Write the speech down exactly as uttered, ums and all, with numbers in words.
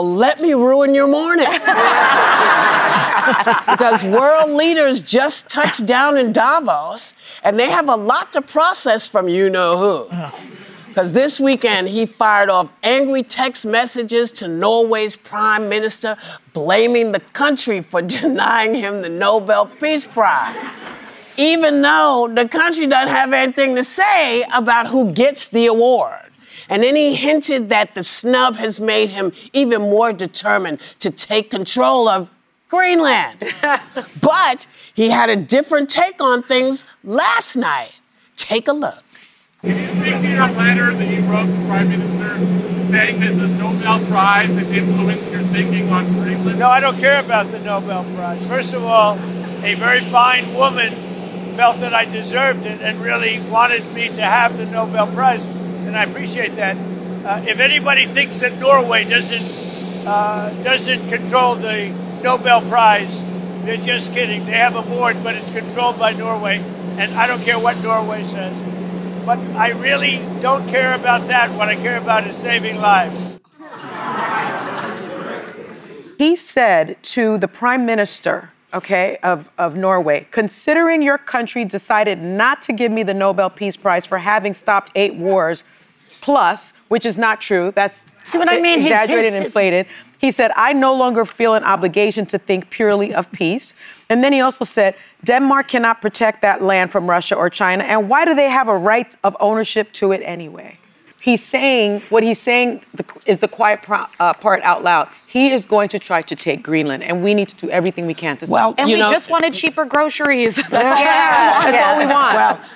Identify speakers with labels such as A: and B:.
A: Let me ruin your morning. Because world leaders just touched down in Davos, and they have a lot to process from you-know-who. Because this weekend, he fired off angry text messages to Norway's prime minister, blaming the country for denying him the Nobel Peace Prize. Even though the country doesn't have anything to say about who gets the award. And then he hinted that the snub has made him even more determined to take control of Greenland. But he had a different take on things last night. Take a look.
B: Can you speak to your letter that you wrote to the Prime Minister saying that the Nobel Prize has influenced your thinking on Greenland?
C: No, I don't care about the Nobel Prize. First of all, a very fine woman felt that I deserved it and really wanted me to have the Nobel Prize, and I appreciate that. Uh, if anybody thinks that Norway doesn't uh, doesn't control the Nobel Prize, they're just kidding. They have a board, but it's controlled by Norway, and I don't care what Norway says. But I really don't care about that. What I care about is saving lives.
D: He said to the prime minister, okay, of, of Norway, considering your country decided not to give me the Nobel Peace Prize for having stopped eight wars, plus, which is not true, that's
E: See what I mean? His-
D: exaggerated
E: his-
D: and inflated. He said, I no longer feel an obligation to think purely of peace. And then he also said, Denmark cannot protect that land from Russia or China. And why do they have a right of ownership to it anyway? He's saying, what he's saying is the quiet pro, uh, part out loud. He is going to try to take Greenland, and we need to do everything we can to
A: Well,
D: stop.
E: And
A: you
E: we
A: know,
E: just wanted cheaper groceries. That's all.
D: Yeah, that's all we want.
A: Well,